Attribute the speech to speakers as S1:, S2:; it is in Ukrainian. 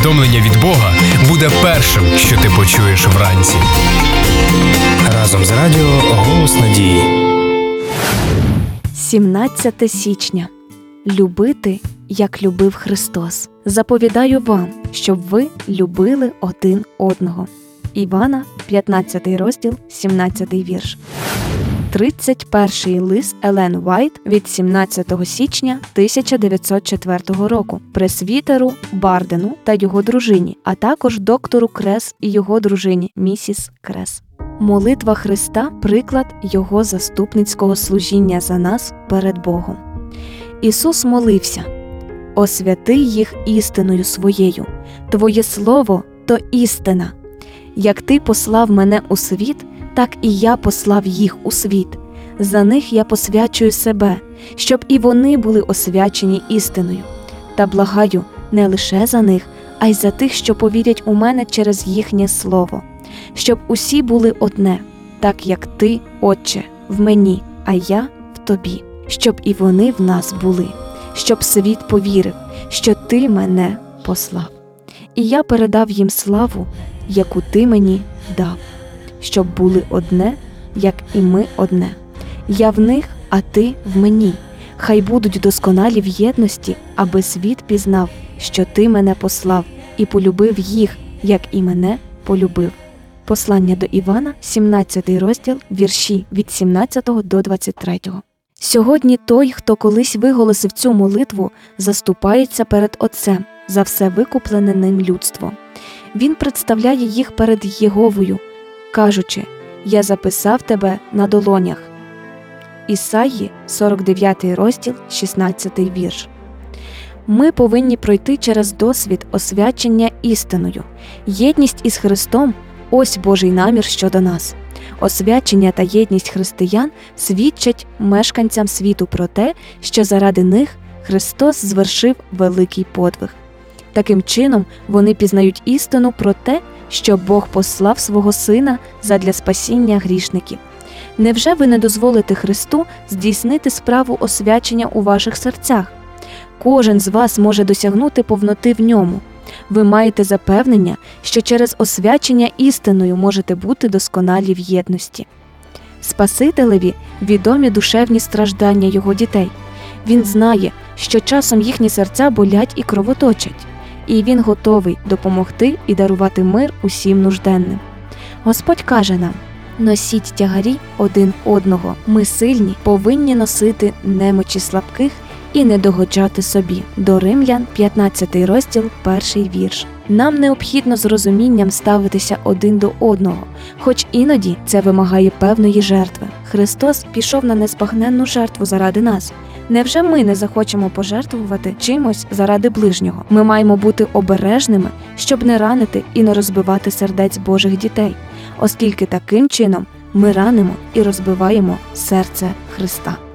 S1: повідомлення від Бога буде першим, що ти почуєш вранці.
S2: Разом з радіо «Голос надії».
S3: 17 січня. Любити, як любив Христос. Заповідаю вам, щоб ви любили один одного. Івана, 15 розділ, 17 вірш. 31-й лист Елен Уайт від 17 січня 1904 року пресвітеру Бардену та його дружині, а також доктору Крес і його дружині, місіс Крес. Молитва Христа – приклад Його заступницького служіння за нас перед Богом. Ісус молився: «Освяти їх істиною своєю, Твоє Слово – то істина. Як Ти послав мене у світ, так і я послав їх у світ. За них я посвячую себе, щоб і вони були освячені істиною. Та благаю не лише за них, а й за тих, що повірять у мене через їхнє слово. Щоб усі були одне, так як Ти, Отче, в мені, а я в Тобі. Щоб і вони в нас були, щоб світ повірив, що Ти мене послав. І я передав їм славу, яку Ти мені дав, щоб були одне, як і ми одне. Я в них, а Ти в мені. Хай будуть досконалі в єдності, аби світ пізнав, що Ти мене послав, і полюбив їх, як і мене полюбив». Послання до Івана, 17 розділ, вірші від 17 до 23. Сьогодні той, хто колись виголосив цю молитву, заступається перед Отцем за все викуплене ним людство. Він представляє їх перед Єговою, кажучи: «Я записав тебе на долонях». Ісаї, 49 розділ, 16 вірш. Ми повинні пройти через досвід освячення істиною. Єдність із Христом – ось Божий намір щодо нас. Освячення та єдність християн свідчать мешканцям світу про те, що заради них Христос звершив великий подвиг. Таким чином, вони пізнають істину про те, що Бог послав свого Сина задля спасіння грішників. Невже ви не дозволите Христу здійснити справу освячення у ваших серцях? Кожен з вас може досягнути повноти в ньому. Ви маєте запевнення, що через освячення істиною можете бути досконалі в єдності. Спасителеві відомі душевні страждання його дітей. Він знає, що часом їхні серця болять і кровоточать, і він готовий допомогти і дарувати мир усім нужденним. Господь каже нам: «Носіть тягарі один одного. Ми сильні повинні носити немочі слабких і не догоджати собі». До Римлян, 15 розділ, 1 вірш. Нам необхідно з розумінням ставитися один до одного, хоч іноді це вимагає певної жертви. Христос пішов на незбагненну жертву заради нас. Невже ми не захочемо пожертвувати чимось заради ближнього? Ми маємо бути обережними, щоб не ранити і не розбивати сердець Божих дітей, оскільки таким чином ми ранимо і розбиваємо серце Христа.